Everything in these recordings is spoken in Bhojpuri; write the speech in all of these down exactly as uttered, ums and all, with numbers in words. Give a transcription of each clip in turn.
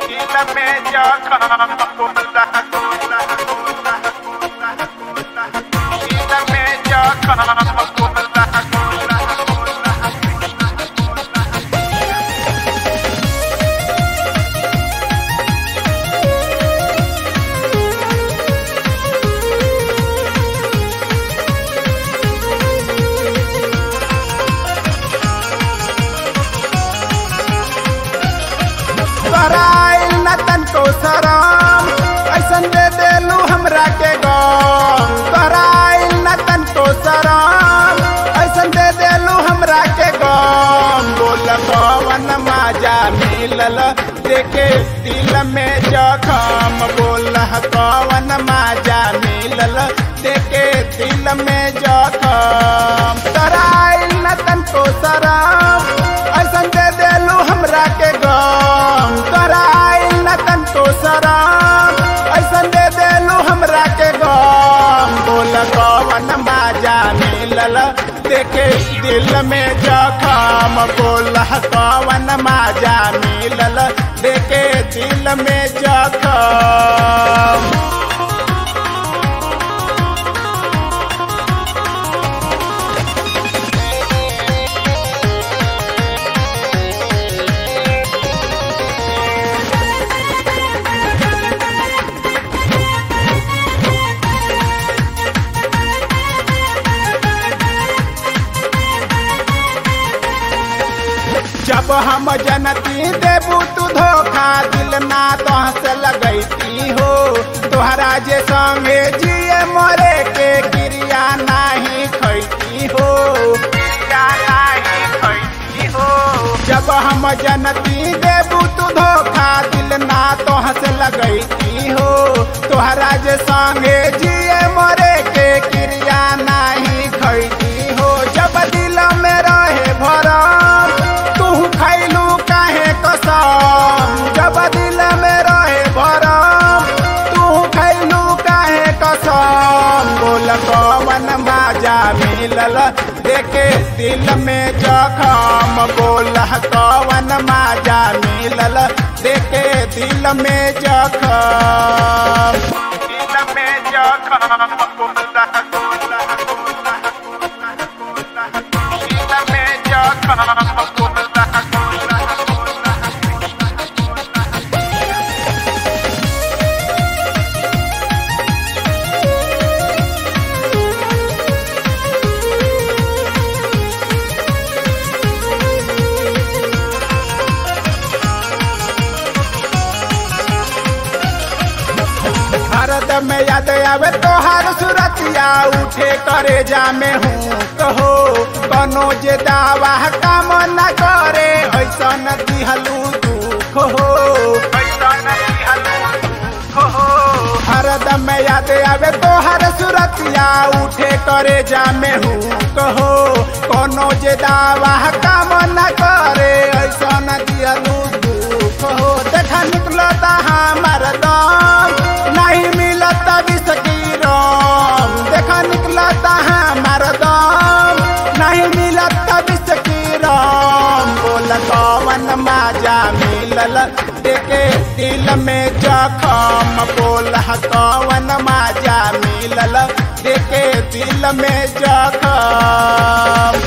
दिल में जखम होला होला होला होला होला दिल में जखम होला होला होला कराइल न तनको शरम ऐसन दे देलू हमरा के गम कराइल न तनको शरम ऐसन दे देलू हमरा के गम बोल कवन मजा मिलल देखे दिल में जखम बोल कवन मजा मिलल देखे दिल में जखम कराइल न तनको शरम ऐसन दे देलू हमरा के गम कराइल न तनको शरम ऐसन दे देलू हमरा के गम बोल कवन मजा मिलल देखे दिल में जखम बोल कवन मजा मिलल देखे दिल में जखम जब हम जनती देबू तू धोखा दिल ना तोहस लगैती हो तोहरा जे संगे जिए मरे के क्रिया नाही खैती हो क्रिया नाही खैती हो जब हम जनती देबू तू धोखा दिल ना तोहस लगैती हो तोहरा जे संगे जिए मरे के क्रिया नाही खैती हो जब दिल में रहे भरम तू खैलू काहे कसम जब दिल में रहे भरम तू खैलू काहे कसम बोल कवन मजा मिलल देखे दिल में जखम बोल कवन मजा मिलल देखे दिल में जखम दिल में जखम होला होला होला होला होला दिल में जखम होला होला होला भारत में याद आवे तोहार सुरतिया उठे करे जा में हूँ कहो कनो जे दावा काम न करे ऐसन दिहलू दुख हो ऐसन दिहलू दुख हो भारत में याद आवे तोहार सुरतिया उठे करे जा में हूँ कहो कनो जे दावा काम न करे ऐसन दिहलू दुख हो देखा निकलता हमार दम नहीं मिलता विष की राम देखा निकलता हमार दम नहीं मिलता विष की राम बोल कवन मजा मिलल देखे दिल में जखम बोल कवन मजा मिलल देखे दिल में जखम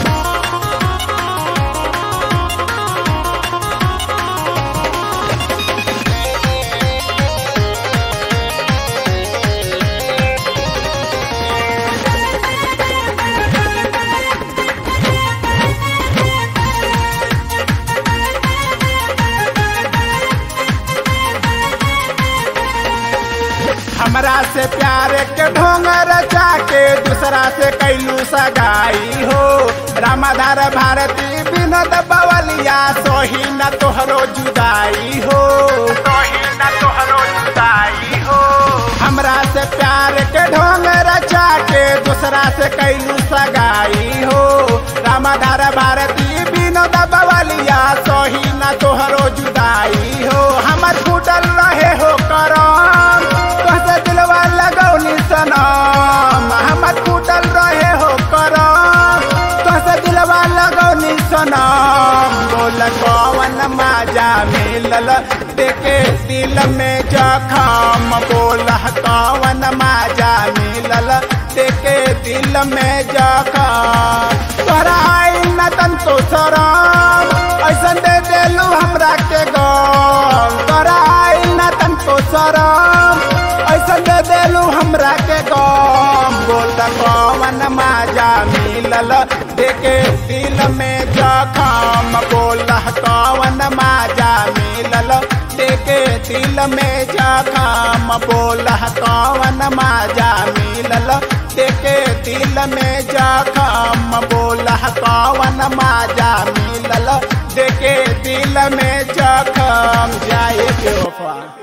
हमरा से प्यार के ढोंग रचा के दूसरा से कैलू सगाई हो रामाधार भारती विनोद बवलिया सोही न तोहरो जुदाई हो सोही न तोहरो जुदाई हो हमरा से प्यार के ढोंग रचा के दूसरा से कैलू सगाई हो रामाधार भारती विनोद बवलिया सोही न तोहरो जुदाई हो हमर फूटल रहे हो करम तोहसे दिलवा लगौनी सनम हमर फूटल रहे हो करम तोहसे दिलवा लगौनी सनम बोल कवन मजा मिलल देके दिल में जखम बोला कवन माजा मिलल देके दिल में जखम तोहरा आइल न तंतो शरम ऐसन दे देलू हमरा के गम तोहरा आइल न तंतो शरम ऐसन दे देलू हमरा के गम बोल कवन माजा मिलल देके दिल में जखम बोला कवन माजा मिलल देके दिल में जखम बोला कवन माजा मिलल देके दिल में जखम बोला कवन माजा मिलल देके दिल में जखम जाए के वफा।